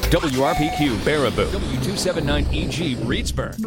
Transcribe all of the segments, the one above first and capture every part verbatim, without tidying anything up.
W R P Q Baraboo, W two seventy-nine E G Reedsburg.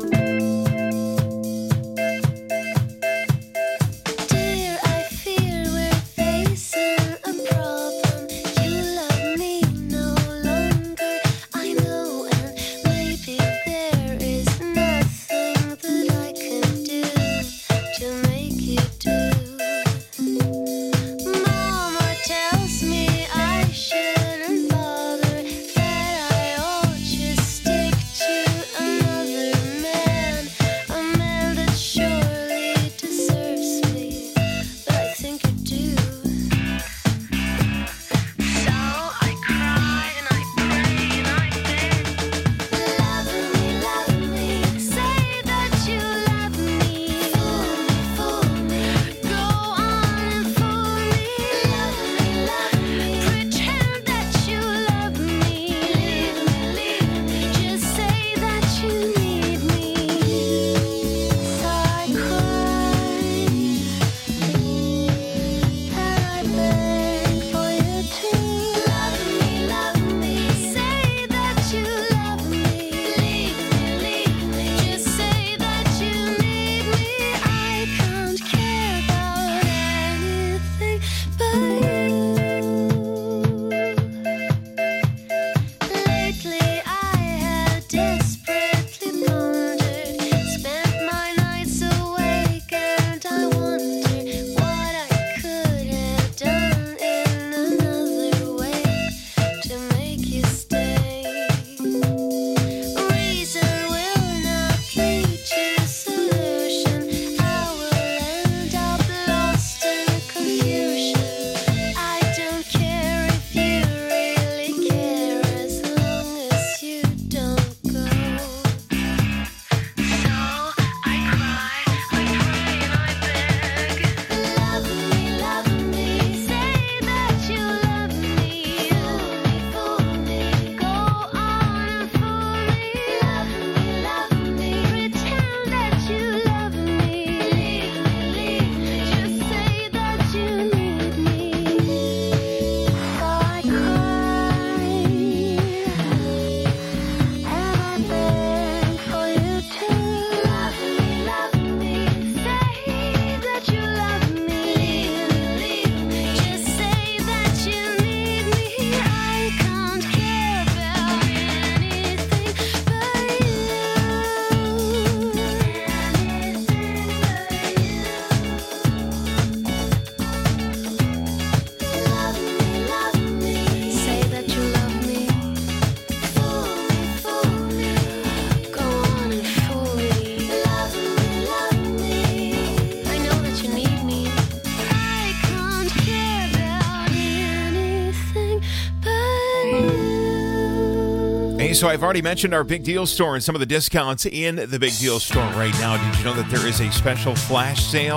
So I've already mentioned our Big Deal Store and some of the discounts in the Big Deal Store right now. Did you know that there is a special flash sale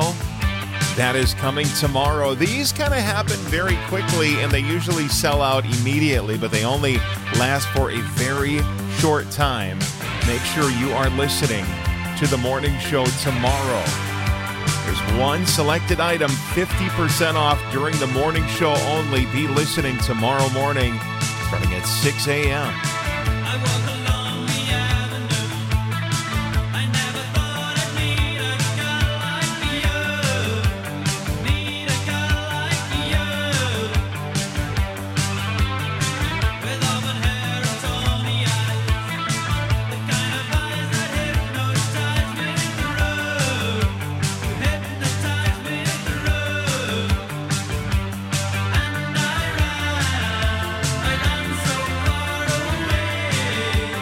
that is coming tomorrow? These kind of happen very quickly, and they usually sell out immediately, but they only last for a very short time. Make sure you are listening to the morning show tomorrow. There's one selected item, fifty percent off during the morning show only. Be listening tomorrow morning, starting at six a.m. I walk along the avenue. I never thought I'd meet a girl like you. Meet a girl like you. With auburn hair and tawny eyes. The kind of eyes that hypnotize me through. You hypnotize me through. And I ran, I ran so far away.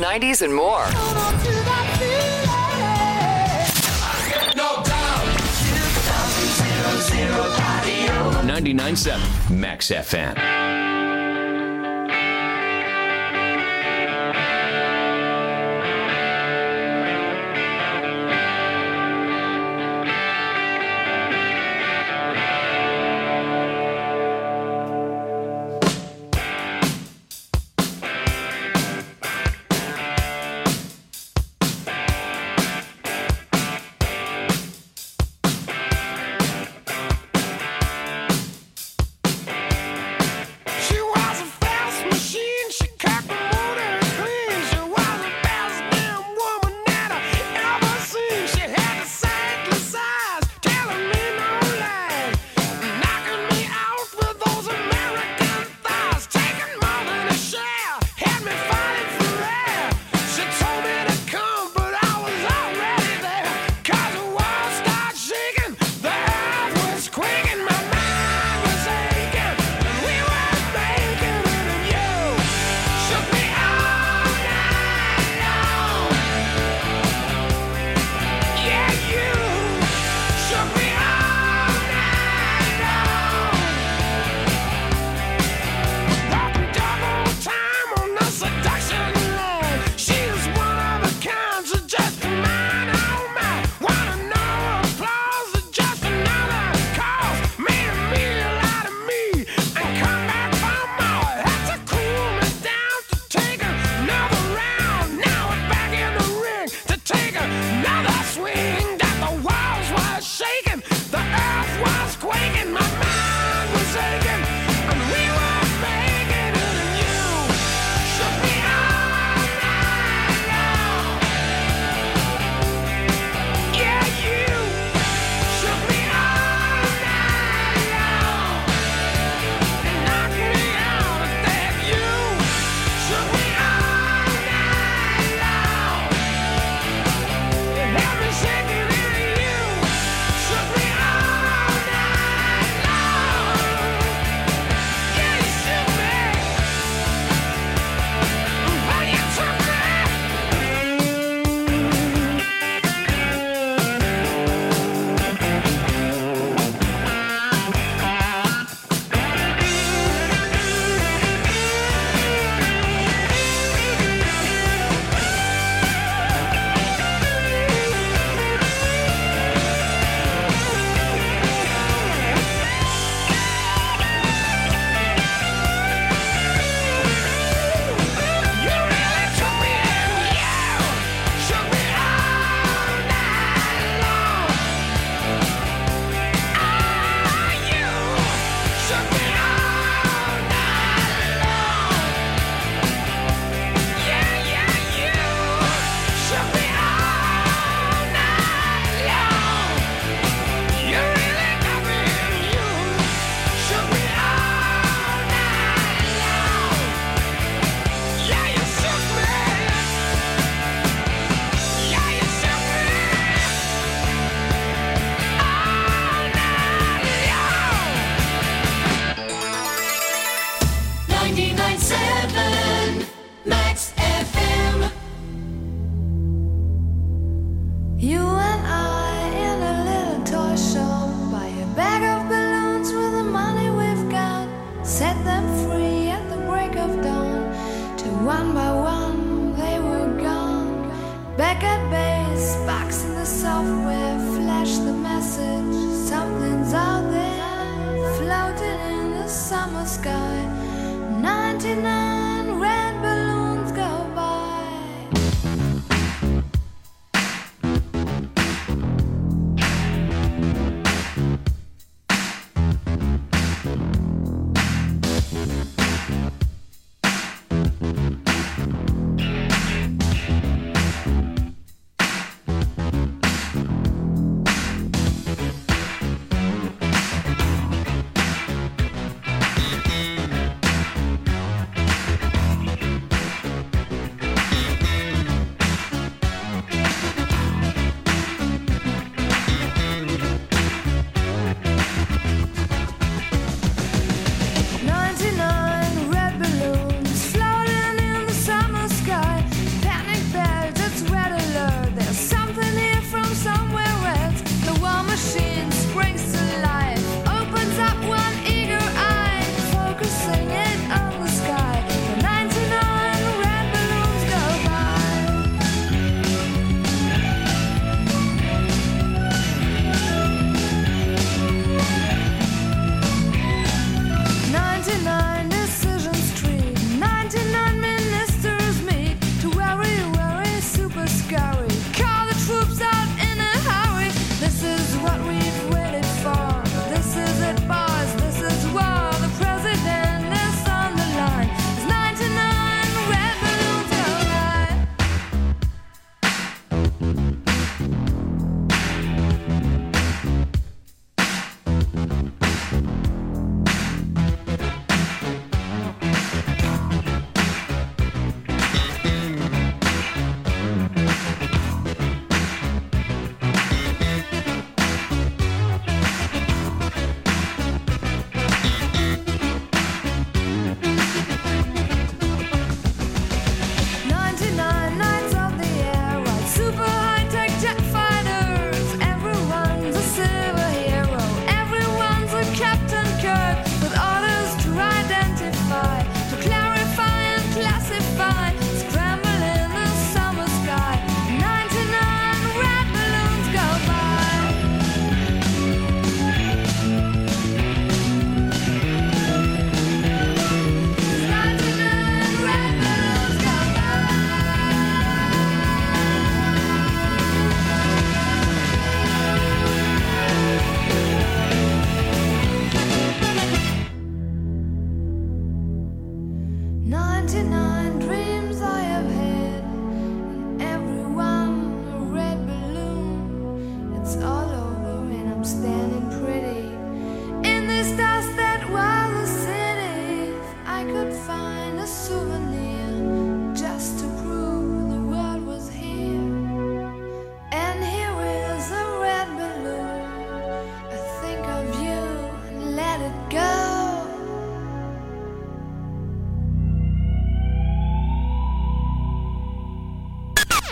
nineties, and more. ninety-nine point seven Max F M.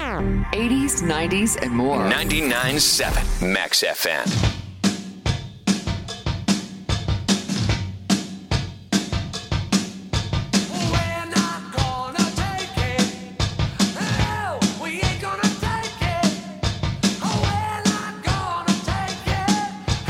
eighties, nineties, and more. ninety-nine point seven Max F M. We're not gonna take it. No, we ain't gonna take it. We're not gonna take it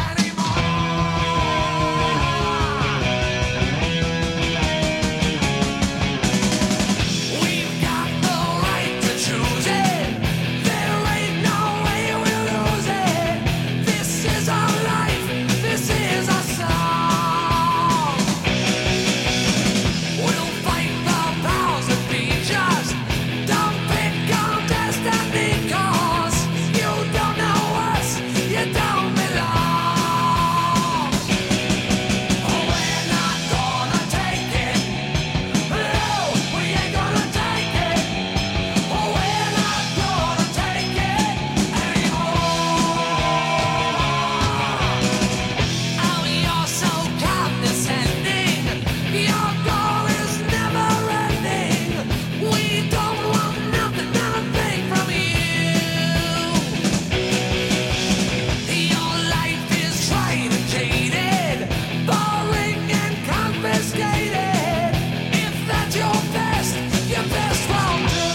anymore. We've got the right to choose it. There ain't no way we'll lose it. This is our life. This is our song. We'll fight the powers that be. Just don't pick on destiny, 'cause you don't know us, you don't belong. We're not gonna take it. No, we ain't gonna take it. We're not gonna take it anymore. Oh, you're so condescending. Your goal is never ending. We don't want nothing, nothing from you. Your life is tried and jaded, boring and confiscated. If that's your best, your best won't do.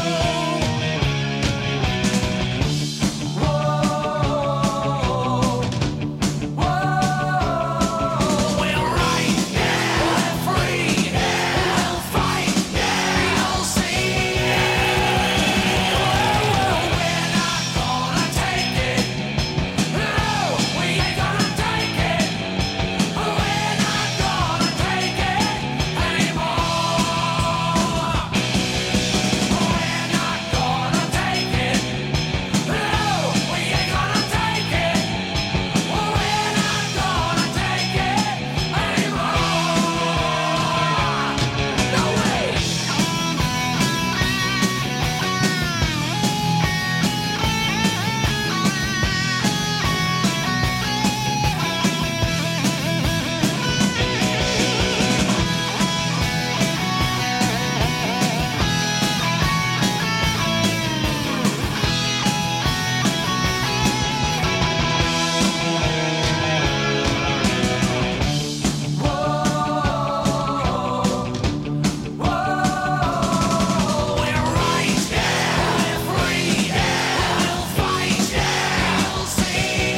Whoa, whoa. We're right, we're free, we'll fight, you'll see. We're not gonna take it. No, we ain't gonna take it. We're not gonna take it anymore. We're not gonna take it. No, we ain't gonna take it. We're not gonna take it anymore. No way. We're right, we're free, we'll fight, you'll see.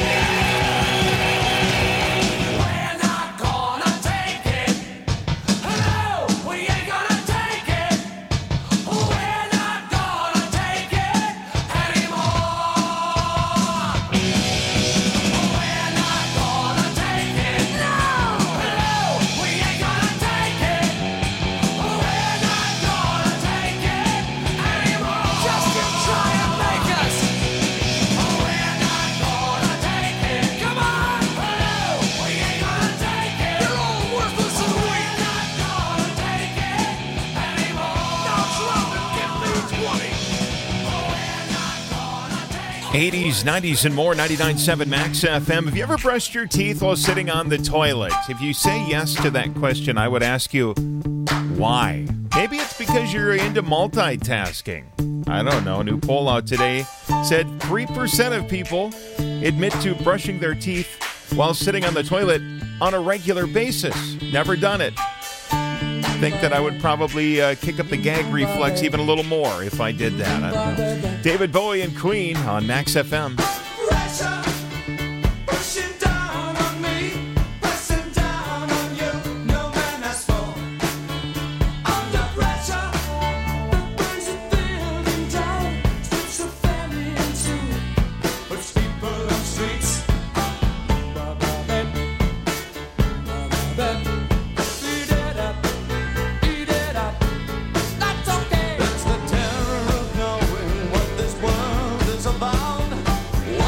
We're not gonna take it. No, we ain't gonna take it. We're not gonna take it anymore. We're not gonna take it. No, no, we ain't gonna take it. We're not gonna take it anymore. Just to try and make us. We're not gonna take it. Come on. No, we ain't gonna take it. You're all worthless and weak. We're not gonna take it anymore. Now drop and give me twenty. We're not gonna take it. eighties, nineties, and more, ninety-nine point seven Max F M. Have you ever brushed your teeth while sitting on the toilet? If you say yes to that question, I would ask you, why? Maybe it's because you're into multitasking. I don't know. A new poll out today said three percent of people admit to brushing their teeth while sitting on the toilet on a regular basis. Never done it. Think that I would probably uh, kick up the gag reflex even a little more if I did that. I don't know. David Bowie and Queen on Max F M. Pressure pushing down on me, pressing down on you. No man has fall. Under pressure, that brings a building down, splits a family in two, puts people on streets. Eat it up, eat it up. That's okay. That's the terror of knowing what this world is about.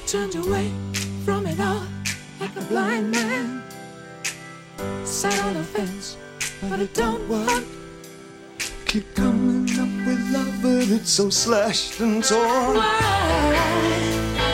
turned away from it all like a blind man. Sat on the fence, but it don't work. Keep coming up with love, but it's so slashed and torn. Why?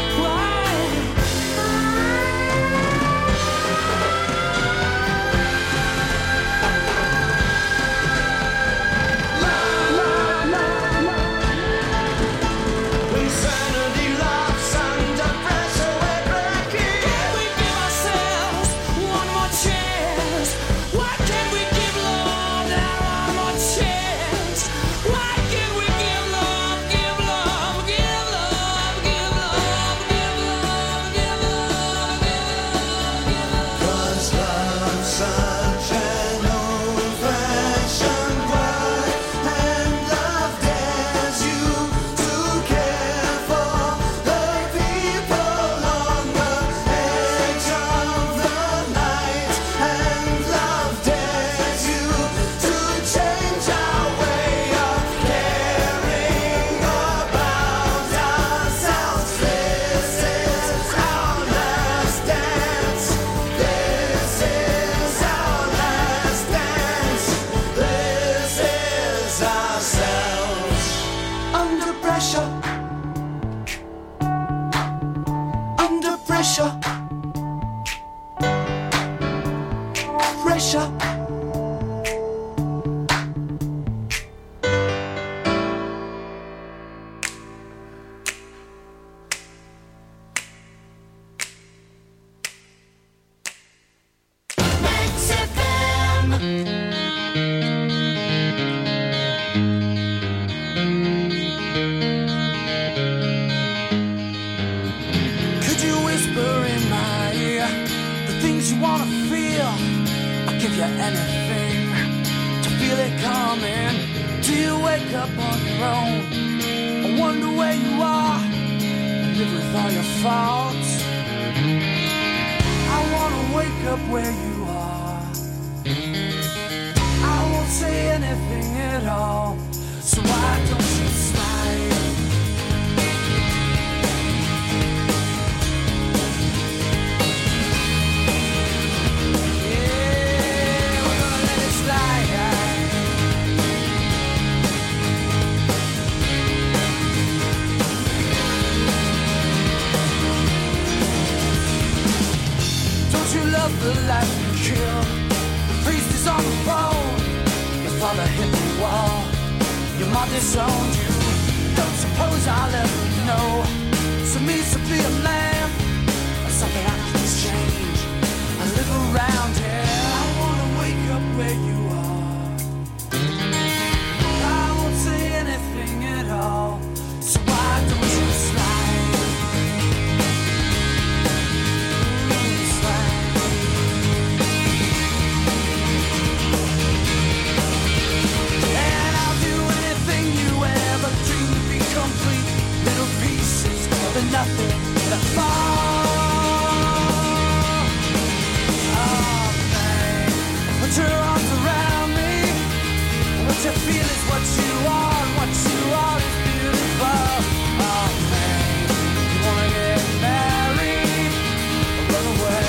Insanity laughs under pressure, we're breaking. Can we give ourselves one more chance? Why can't we give love that one more chance? Why can't we give love, give love, give love, give love, give love, give love, give love? 'Cause love's such an old-fashioned word, and love dares you to care for the people on the edge of the night, and love dares you to change our way of caring about ourselves. This is our last dance. This is our last dance. This is ourselves. Under pressure. Under pressure. Pressure. Could you whisper in my ear the things you wanna feel? I'll give you anything to feel it coming. Do you wake up on your own? I wonder where you are and live with all your faults. I wanna wake up where you are. I won't say anything at all. So why don't you slide? Yeah, we're gonna let it slide. Don't you love the life you kill? The priest is on the phone. Your father hit the wall. Your mom disowned you. Don't suppose I'll ever know. So means to be a man or something I can change. I live around here. I wanna wake up where you are. I won't say anything at all. So why don't you slide? Ooh, slide. And I'll do anything you ever dreamed to be complete. Little pieces of the nothing that fall. Oh, babe, put your arms around me. What you feel is what you are, and what you are is beautiful. Oh, babe, you wanna get married or run away?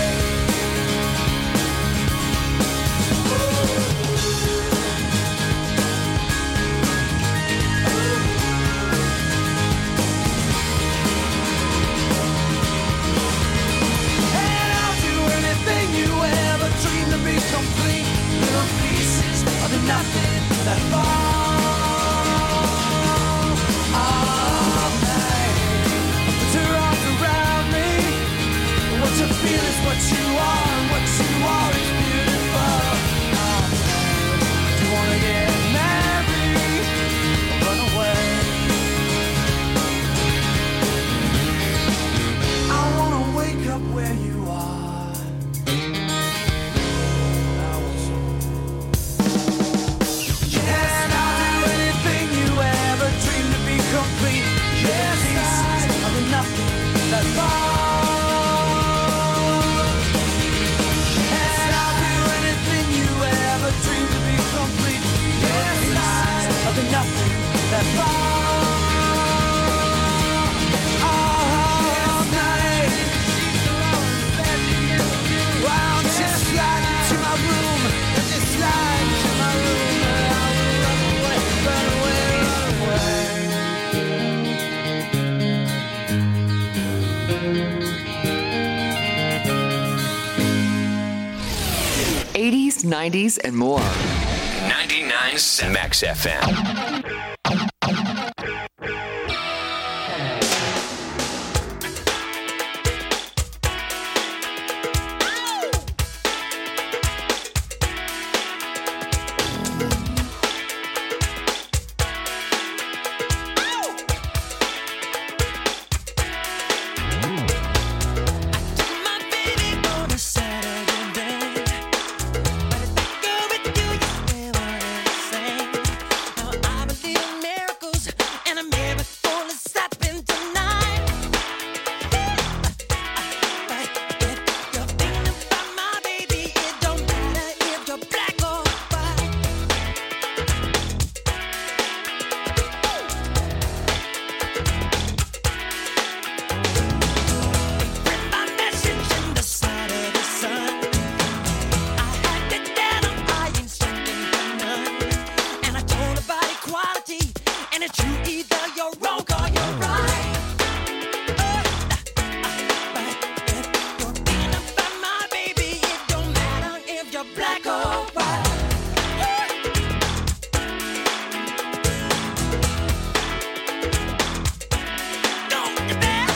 And I'll do anything you ever dreamed to be complete. Little pieces of the nothing that fall. Oh, babe, put your arms around me. What you feel is what you are, and what you are is beautiful. Oh, babe, do you wanna get married or run away? I wanna wake up where you are. I was- Can I nineties, and more. ninety-nine point seven Max F M. My baby on a Saturday day, but if I go with you, you still want the same. Now I believe in miracles, and a miracle is happening tonight. But if you're thinking about my baby, it don't matter if you're black or white. Read my message in the side of the sun. I had to tell 'em I ain't searching for none. And I told about equality, and it's true, either you're wrong or you're right. But if you're thinking about my baby, it don't matter if you're black or white. Don't you dare.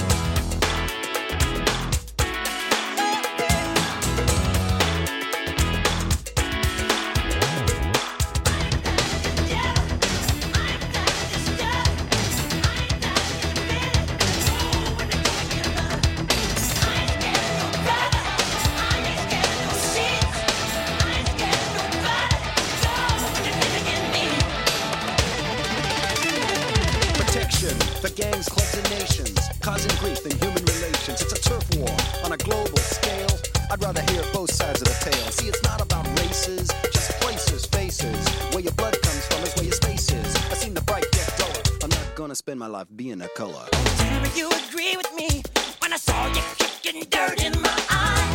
Protection for gangs, clubs, and nations, causing grief in human relations. It's a turf war on a global scale. I'd rather hear both sides of the tale. See, it's not about races, just places, faces. Where your blood comes from is where your space is. I seen the bright get duller. I'm not gonna spend my life being a color. Tell me you agree with me when I saw you kicking dirt in my eye.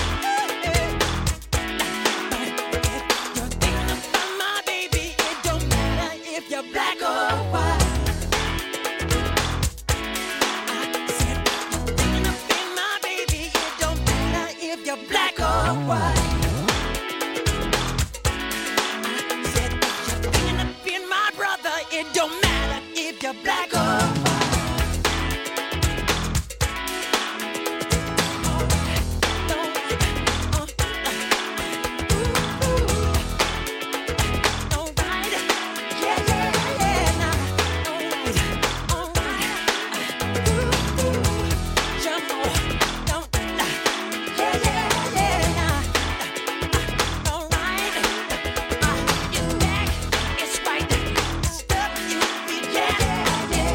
But if you're thinking about my baby, it don't matter if you're black or white. I said you're thinking about my baby, it don't matter if you're black or white. I said you're thinking about my brother, it don't matter if you're black or white. Yeah.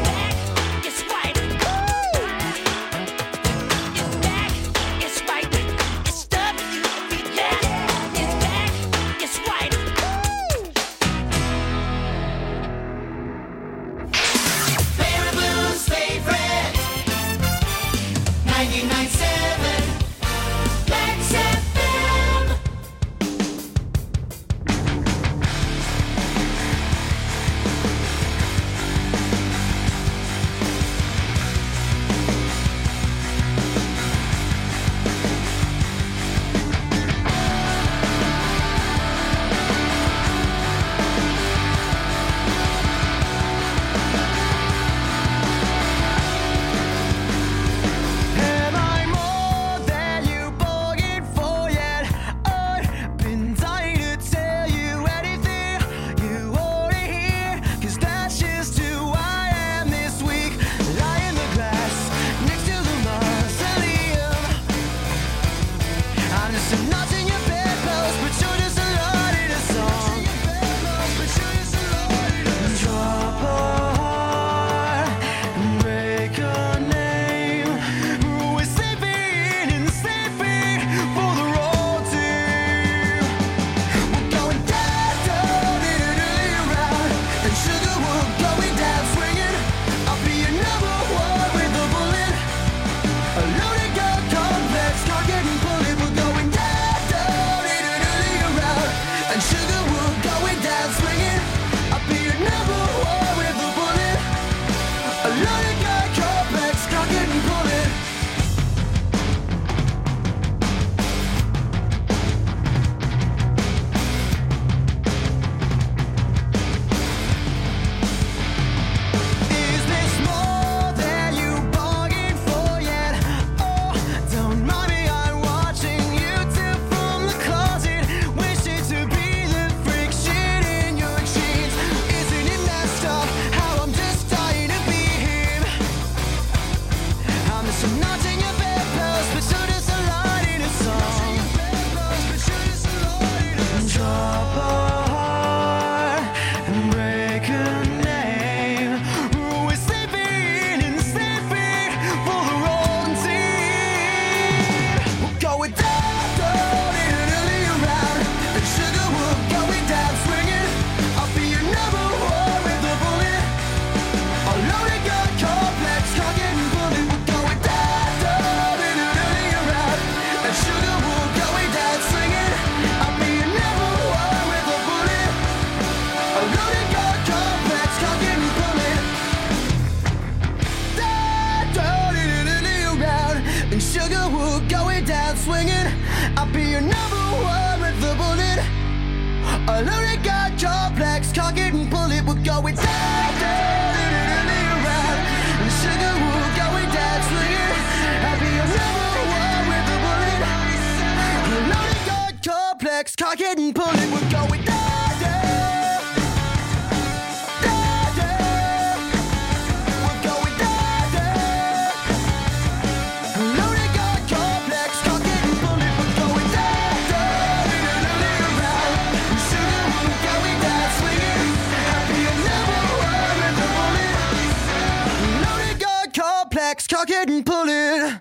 I'll be your number one with the bullet. A loaded gun, complex, cock it and pull it. We're going down, down, down, down, around. And sugar, we're going down, swinging. I'll be your number one with the bullet. A loaded gun, complex, cock it and pull it. We're going down, down, down, down. We're going down, down. A loaded gun, complex, cock it and pull it. We're going down, down, down, down, around. And sugar, we're going down, swinging. I'll be your number one with the bullet. Loaded gun, complex, cock it and pull it.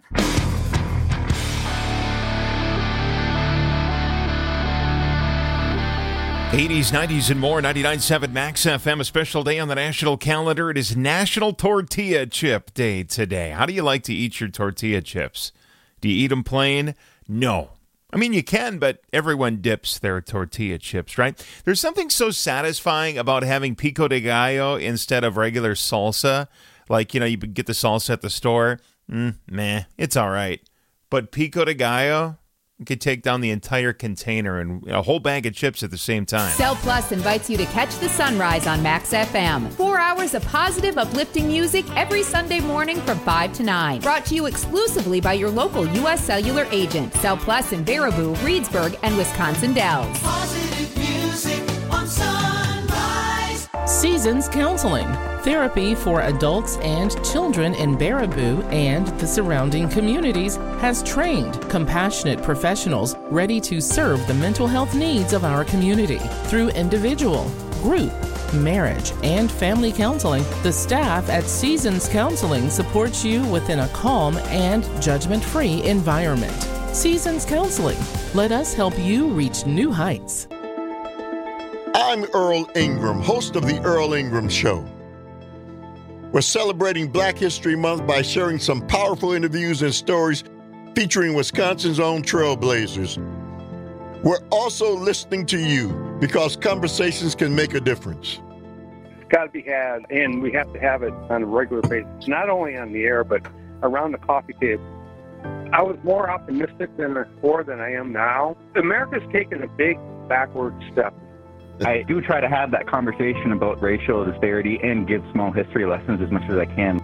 eighties, nineties, and more. ninety-nine point seven Max F M. A special day on the national calendar. It is National Tortilla Chip Day today. How do you like to eat your tortilla chips? Do you eat them plain? No. I mean, you can, but everyone dips their tortilla chips, right? There's something so satisfying about having pico de gallo instead of regular salsa. Like, you know, you get the salsa at the store. Mm, meh, it's all right. But pico de gallo, you could take down the entire container and a whole bag of chips at the same time. Cell Plus invites you to catch the sunrise on Max F M. Four hours of positive, uplifting music every Sunday morning from five to nine. Brought to you exclusively by your local U S Cellular agent. Cell Plus in Baraboo, Reedsburg, and Wisconsin Dells. Positive music on Sunrise. Seasons Counseling, therapy for adults and children in Baraboo and the surrounding communities, has trained compassionate professionals ready to serve the mental health needs of our community. Through individual, group, marriage, and family counseling, the staff at Seasons Counseling supports you within a calm and judgment-free environment. Seasons Counseling. Let us help you reach new heights. I'm Earl Ingram, host of The Earl Ingram Show. We're celebrating Black History Month by sharing some powerful interviews and stories featuring Wisconsin's own trailblazers. We're also listening to you because conversations can make a difference. It's got to be had, and we have to have it on a regular basis, not only on the air, but around the coffee table. I was more optimistic than before than I am now. America's taken a big backward step. I do try to have that conversation about racial disparity and give small history lessons as much as I can.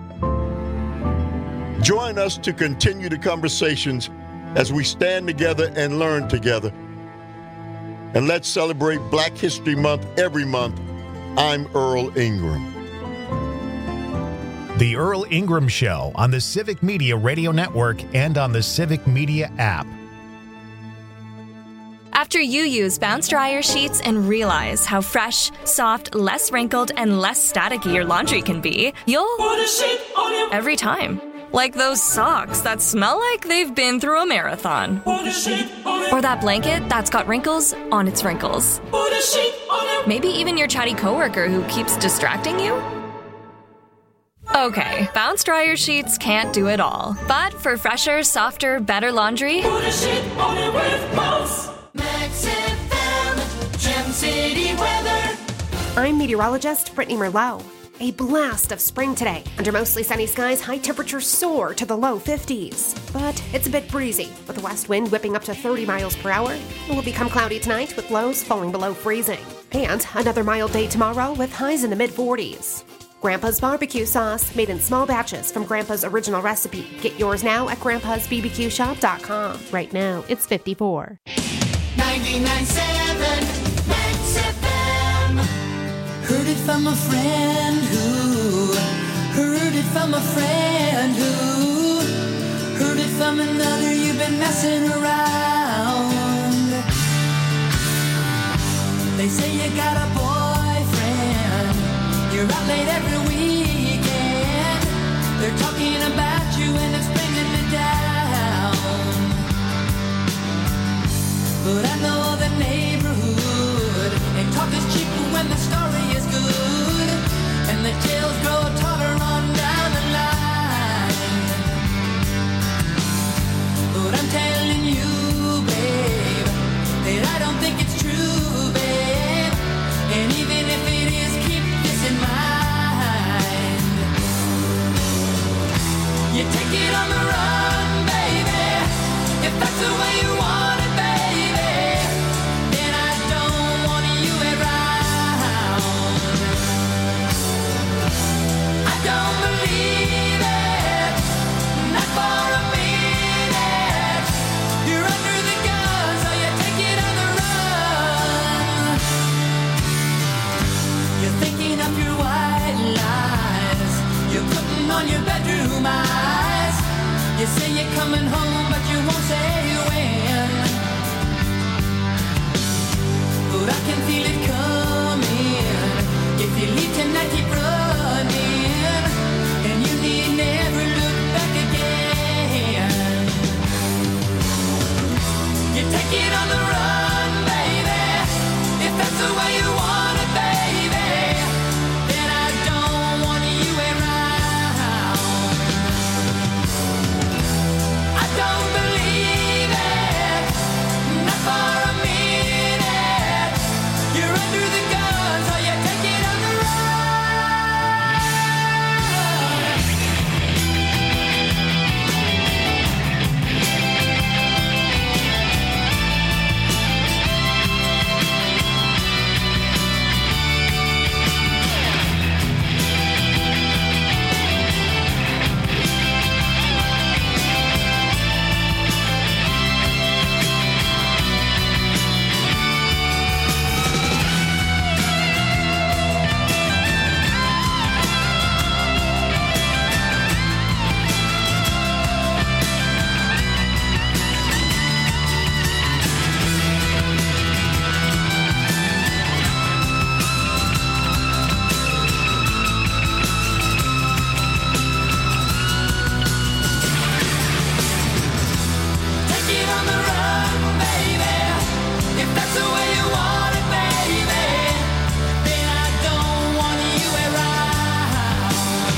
Join us to continue the conversations as we stand together and learn together. And let's celebrate Black History Month every month. I'm Earl Ingram. The Earl Ingram Show on the Civic Media Radio Network and on the Civic Media app. After you use Bounce Dryer sheets and realize how fresh, soft, less wrinkled, and less staticky your laundry can be, you'll put a sheet on it every time. Like those socks that smell like they've been through a marathon. Put a sheet on it. Or that blanket that's got wrinkles on its wrinkles. Put a sheet on it. Maybe even your chatty coworker who keeps distracting you. Okay, Bounce Dryer sheets can't do it all. But for fresher, softer, better laundry, Put a sheet on it with Bounce. Max F M, Gem City weather. I'm meteorologist Brittany Merlot. A blast of spring today. Under mostly sunny skies, high temperatures soar to the low fifties. But it's a bit breezy, with the west wind whipping up to thirty miles per hour. It will become cloudy tonight, with lows falling below freezing. And another mild day tomorrow, with highs in the mid-forties. Grandpa's barbecue sauce, made in small batches from Grandpa's original recipe. Get yours now at grandpas b b q shop dot com. Right now, it's fifty-four. ninety-nine point seven Max F M. Heard it from a friend who heard it from a friend who heard it from another. You've been messing around. They say you got a boyfriend. You're out late every weekend. They're talking about you and it's bringing me down. But I know the neighborhood, and talk is cheap when the story is good, and the tales grow taller on down the line. But I'm telling you, babe, that I don't think it's true, babe. And even if it is, keep this in mind. You take it on the run, baby, if that's the way you want it. on your bedroom eyes. You say you're coming home, but you won't say when. But I can feel it coming. If you leave tonight, keep running, and you need never look back again. You take it on the run, baby. If that's the way you want it, baby, then I don't want you around. I don't believe it, not for a minute. You're under the gun, so you take it on the run. Take it on the run, baby. If that's the way you want it, baby, then I don't want you around.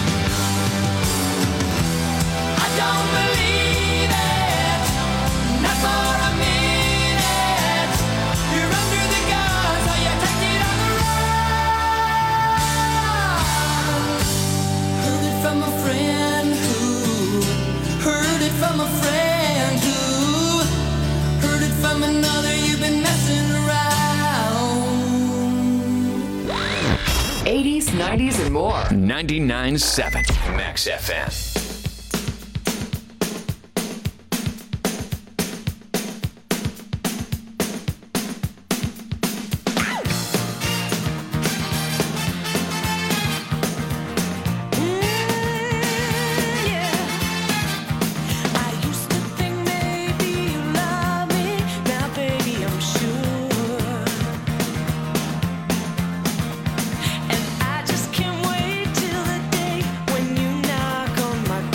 I don't believe it, not for a minute. You're under the gun, so you take it on the run. Heard it from a friend who heard it from a friend who heard it from another. You've been messing around. eighties, nineties, and more. ninety-nine point seven Max F M. I just can't wait till the day when you knock on my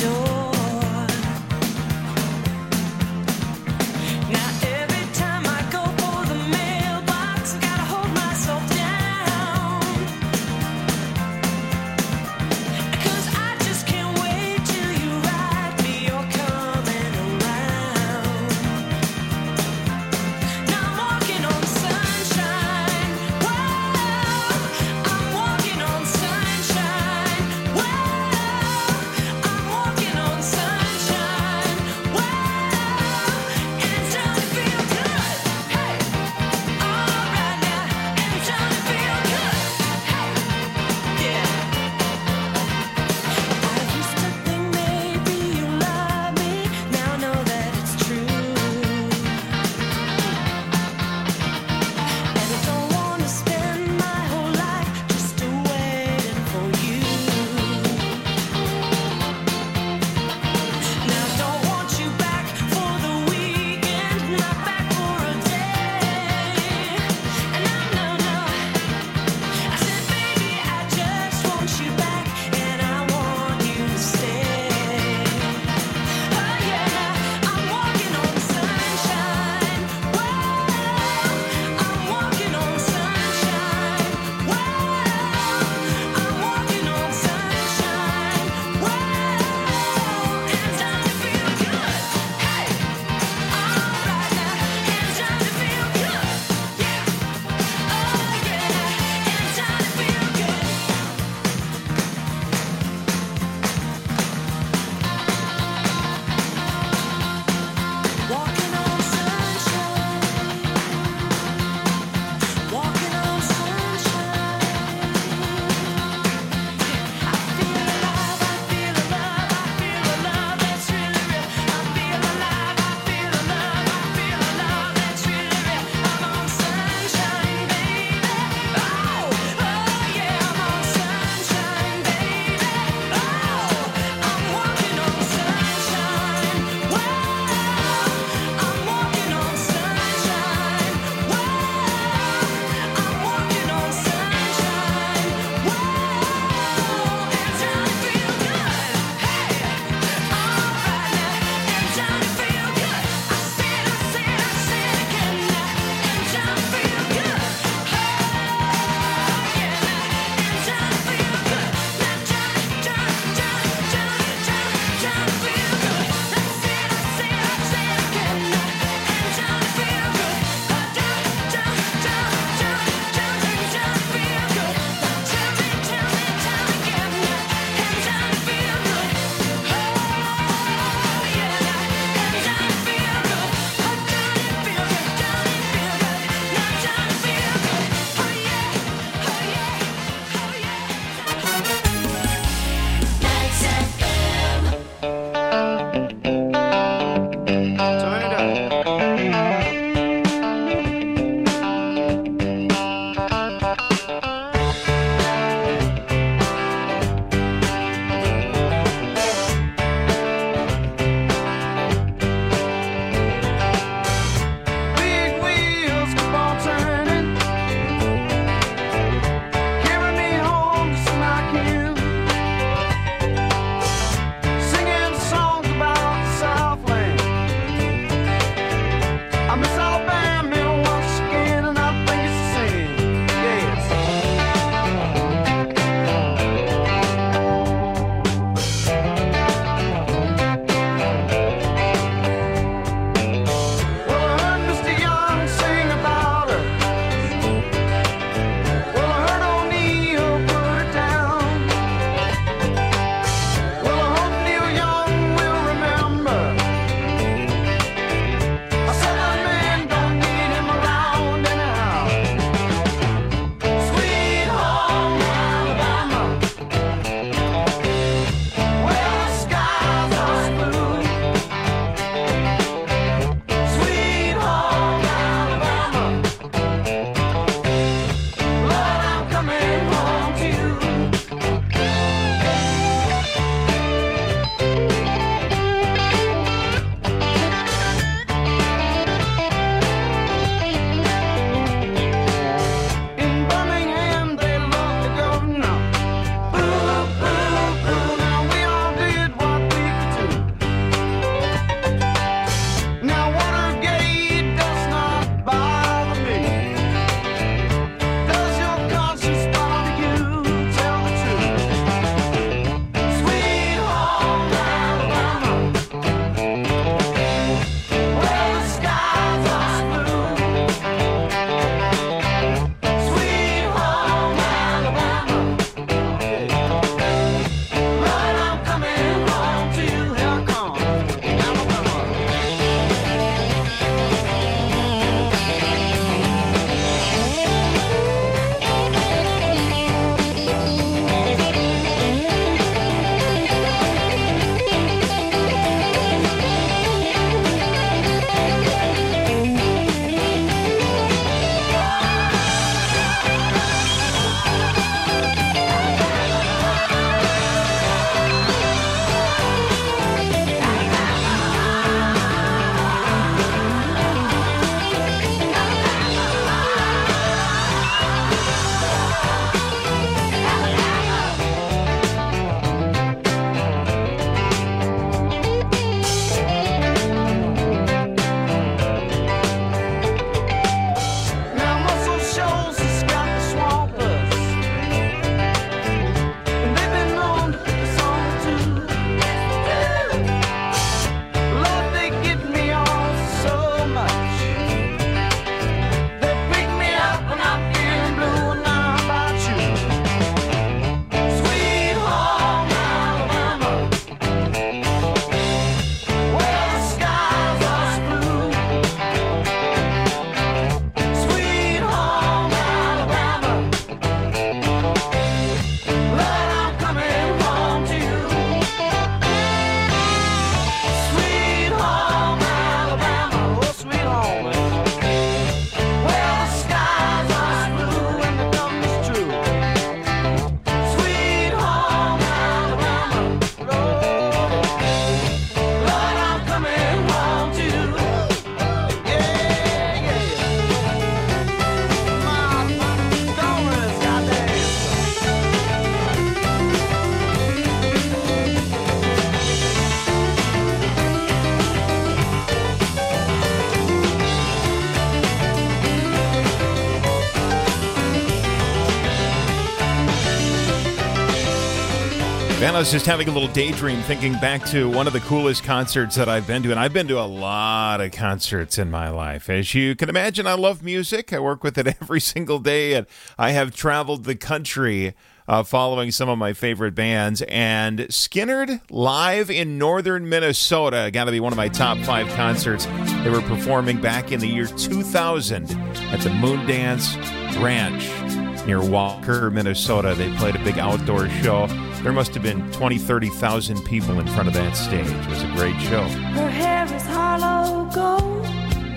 And I was just having a little daydream thinking back to one of the coolest concerts that I've been to. And I've been to a lot of concerts in my life. As you can imagine, I love music. I work with it every single day. And I have traveled the country uh, following some of my favorite bands. And Skynyrd live in northern Minnesota got to be one of my top five concerts. They were performing back in the year two thousand at the Moondance Ranch near Walker, Minnesota. They played a big outdoor show. There must have been twenty, thirty thousand people in front of that stage. It was a great show. Her hair is hollow gold,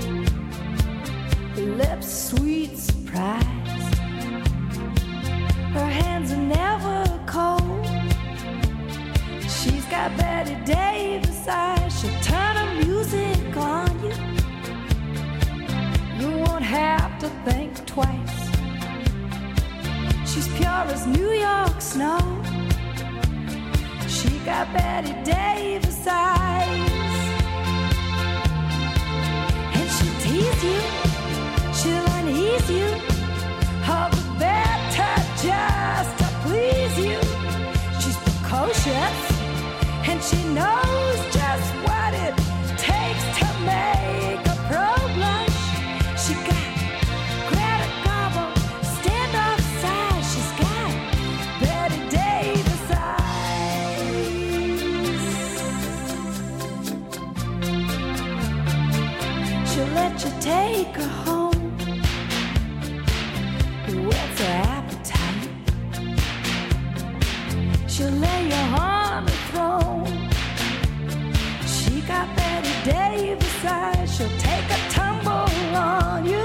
her lips sweet surprise. Her hands are never cold. She's got Betty Davis eyes. She'll turn her music on you. You won't have to think twice. She's pure as New York snow. She got Betty Davis eyes. And she'll tease you, she'll unease you, all the better just to please you. She's precocious, and she knows just what it takes to make a pro blush. She got Greta Garbo, stand off side. She's got Betty Davis eyes. She'll let you take her home. What's her appetite? She'll lay you on the throne. She got Betty Davis eyes. She'll take a tumble on you,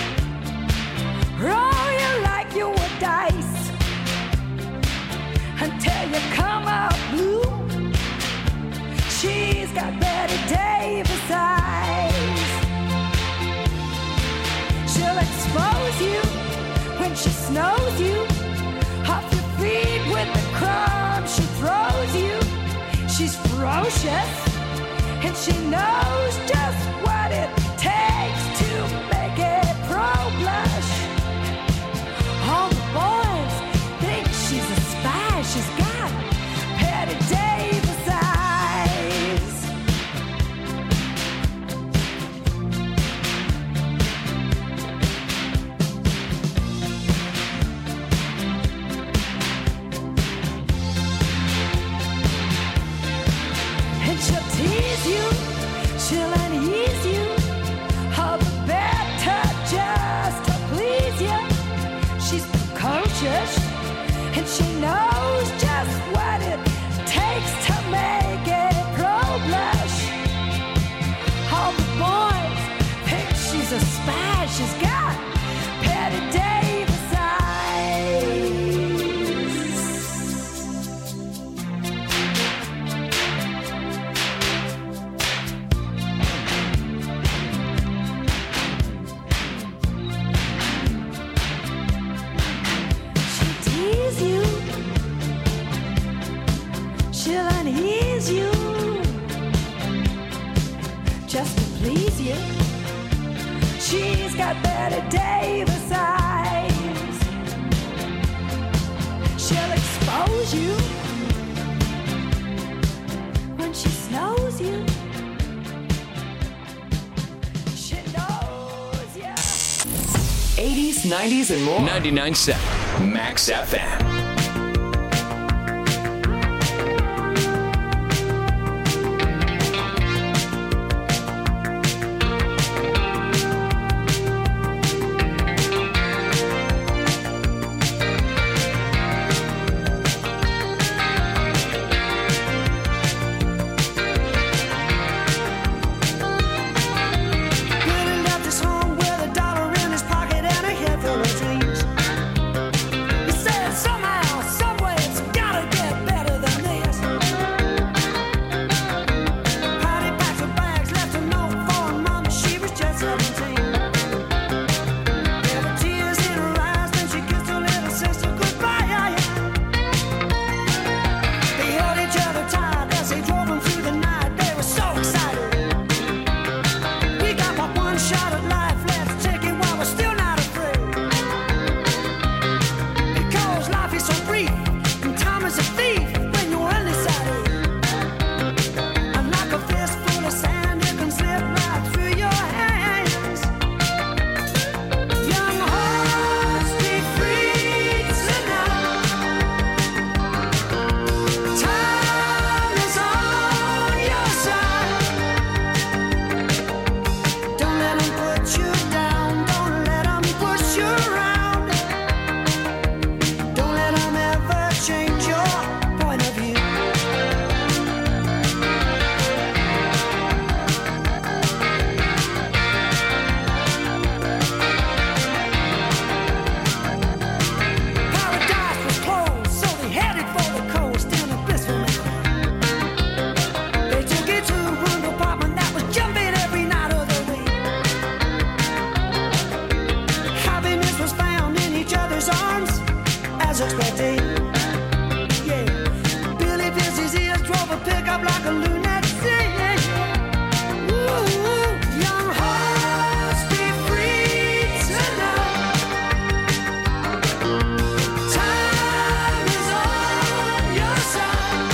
roll you like you were dice, until you come out blue. She's got Betty Davis eyes. She'll expose you when she snows you, off your feet with the crumbs she throws you. She's ferocious, and she knows just what it takes to make a pro blush. All the boys think she's a spy. She's got Betty Davis eyes. And she'll tease you, she'll unease you, all the better just to please you. She's precocious, and she knows just what it takes to make a pro blush. All the boys think she's a spy. She's got Betty Davis eyes. She'll tease you, she'll unease you, just to please you. She's got Betty Davis eyes. She'll expose you when she snows you. She knows you. eighties, nineties, and more. ninety-nine point seven Max F M. Getting out this home with a dollar in his pocket and a head full of dreams. He said somehow expecting. Yeah, Billy pierced his ears, drove a pickup like a lunatic. Ooh, young hearts be free tonight. Time is on your side.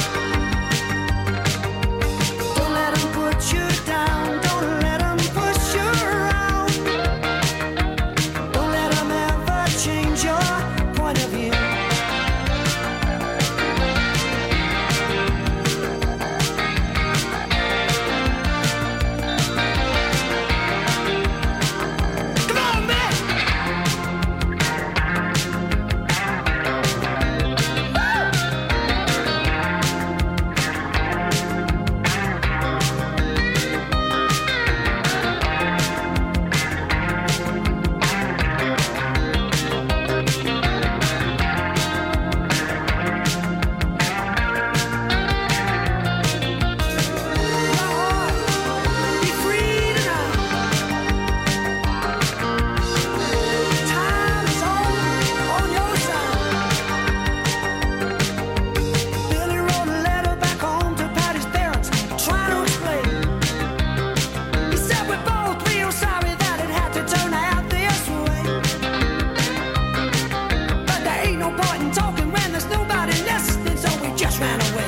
Don't let 'em put you down. Don't let 'em push you around. Don't let 'em ever change your point of view. Come on, man! Be free tonight. Time is on, on your side. Billy wrote a letter back home to Patty's parents, trying to explain. He said we both feel sorry that it had to turn out this way. But there ain't no point in talking when there's nobody listening, so we just ran away.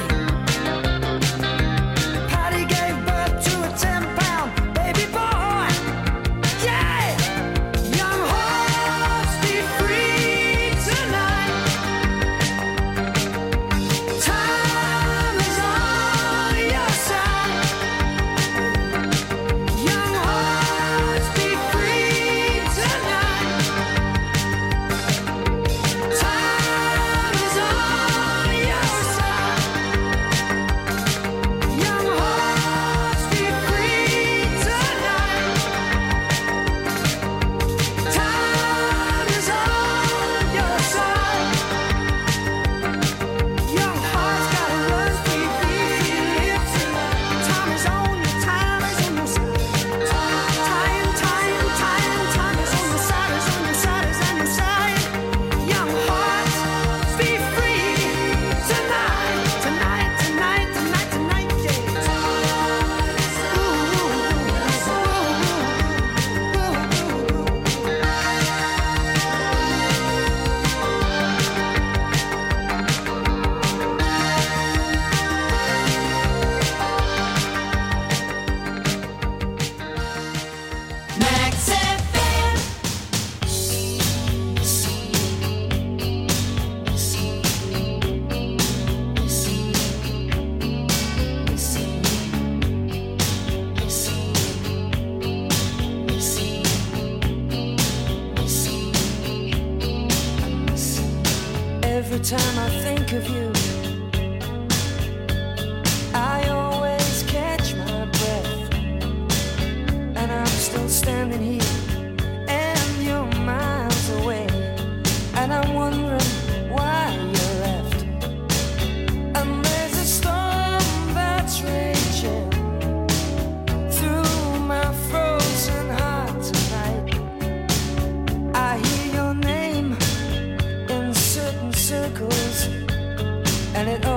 Patty gave birth to a ten-pound baby boy. Yeah! Young hearts be free tonight. Time is on your side. Young hearts be free tonight. Time is on your side. Young hearts be free tonight. Time is on your side. Young hearts gotta run free, free, live tonight. Time is on your, time is on your side. Time, time, time, time is on your side, is on your side, is on your side. Young hearts be free tonight, tonight, tonight, tonight, tonight, yeah. Max F M. Every time I think of you, I always catch my breath, and I'm still standing here, and you're miles away, and I'm wondering why you left. And there's a storm that's raging through my frozen heart tonight. I hear your name in certain circles, and it